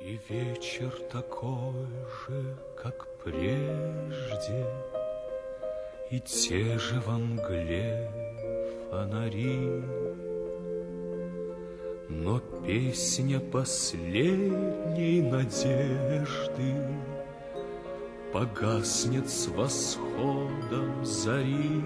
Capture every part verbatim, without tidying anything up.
И вечер такой же, как прежде, и те же во мгле фонари. Но песня последней надежды погаснет с восходом зари.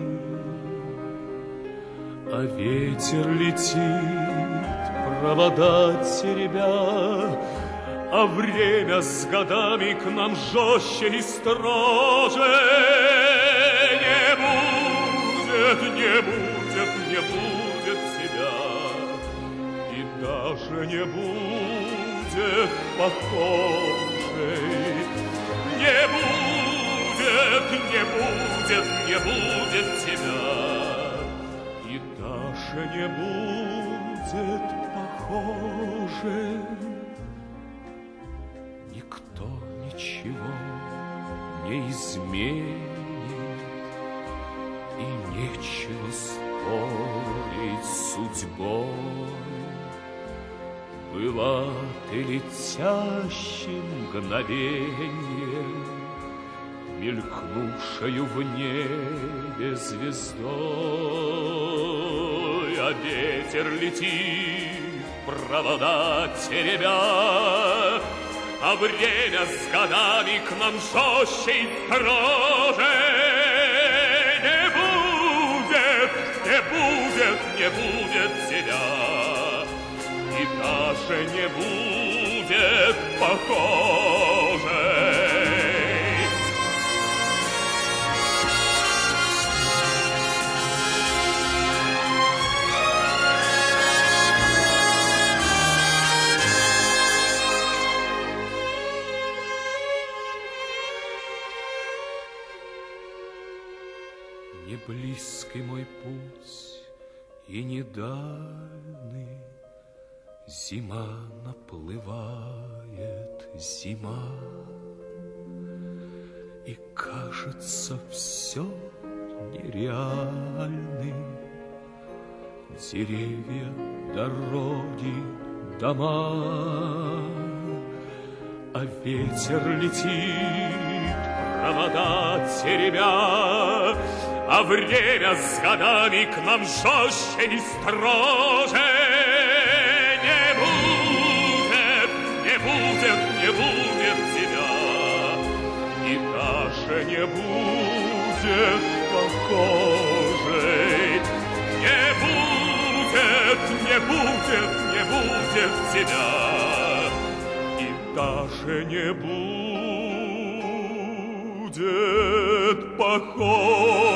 А ветер летит, провода теребя, а время с годами к нам жестче и строже. Не будет, не будет, не будет тебя, и даже не будет похожей. Не будет, не будет, не будет тебя, и даже не будет похожей. Никто ничего не изменит, и нечего спорить с судьбой. Была ты летящим мгновеньем, мелькнувшую в небе звездой. А ветер летит, провода теребя, а время с годами к нам жестче и строже. Не будет, не будет, не будет тебя, и даже не будет похожей. Не близкий мой путь и не дальний, зима наплывает, зима, и кажется все нереальным. Деревья, дороги, дома, а ветер летит, провода теребя, а время с годами к нам жестче и строже. Не будет, не будет, не будет тебя, и даже не будет похожей. Не будет, не будет, не будет тебя, и даже не будет похожей.